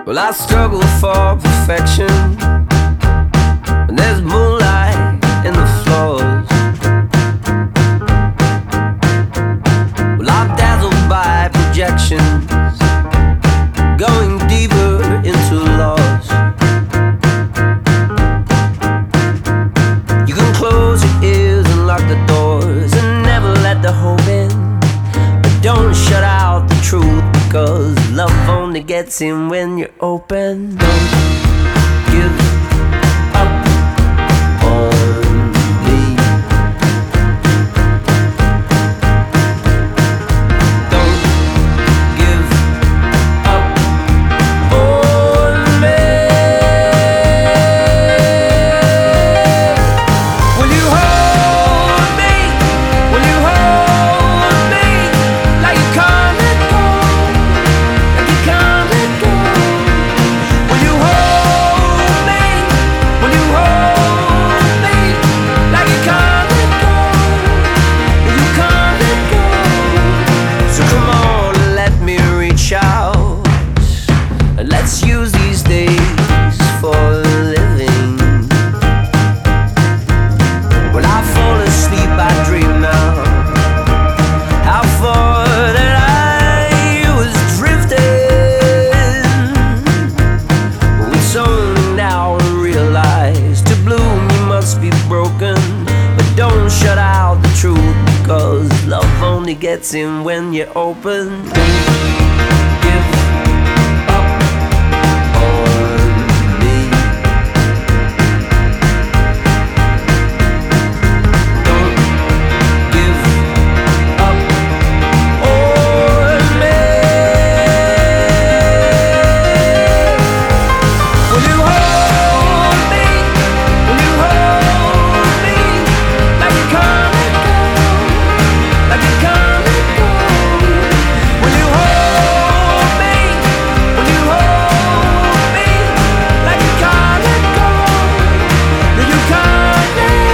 Well, I struggle for perfection, and there's moonlight in the floors. Well, I'm dazzled by projections, going deeper into loss. You can close your ears and lock the doors and never let the hope in, but don't shut out the truth, because love only gets in when you're open. Don't give up on me. Don't give up on me. Will you hold me? Will you hold me like you can't let go? Like you can't let go. Will you hold me? Will you hold me like you can't let go? Like you can't let go. So come on, let me reach out, and let's use these days for living. When I fall asleep, I dream now how far that I was drifting. It's only now I realize to bloom you must be broken, but don't shut out the truth, because love only gets in when you're open. Give up on me. Don't give up on me. Will you hold me? Will you hold me like you can't let go? Like you can't let go. Will you hold me? Will you hold me like you can't let go? Like you can't let go.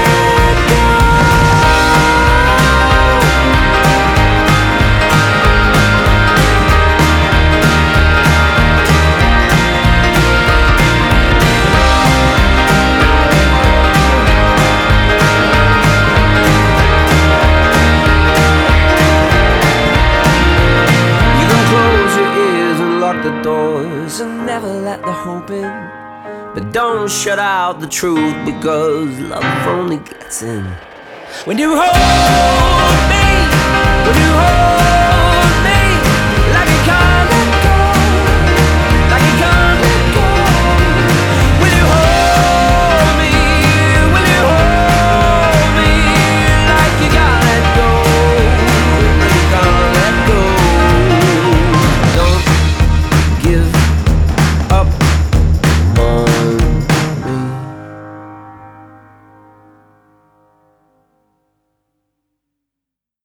You can close your ears and lock the doors and never let the hope in, but don't shut out the truth, because love only gets in when you hold me. When you hold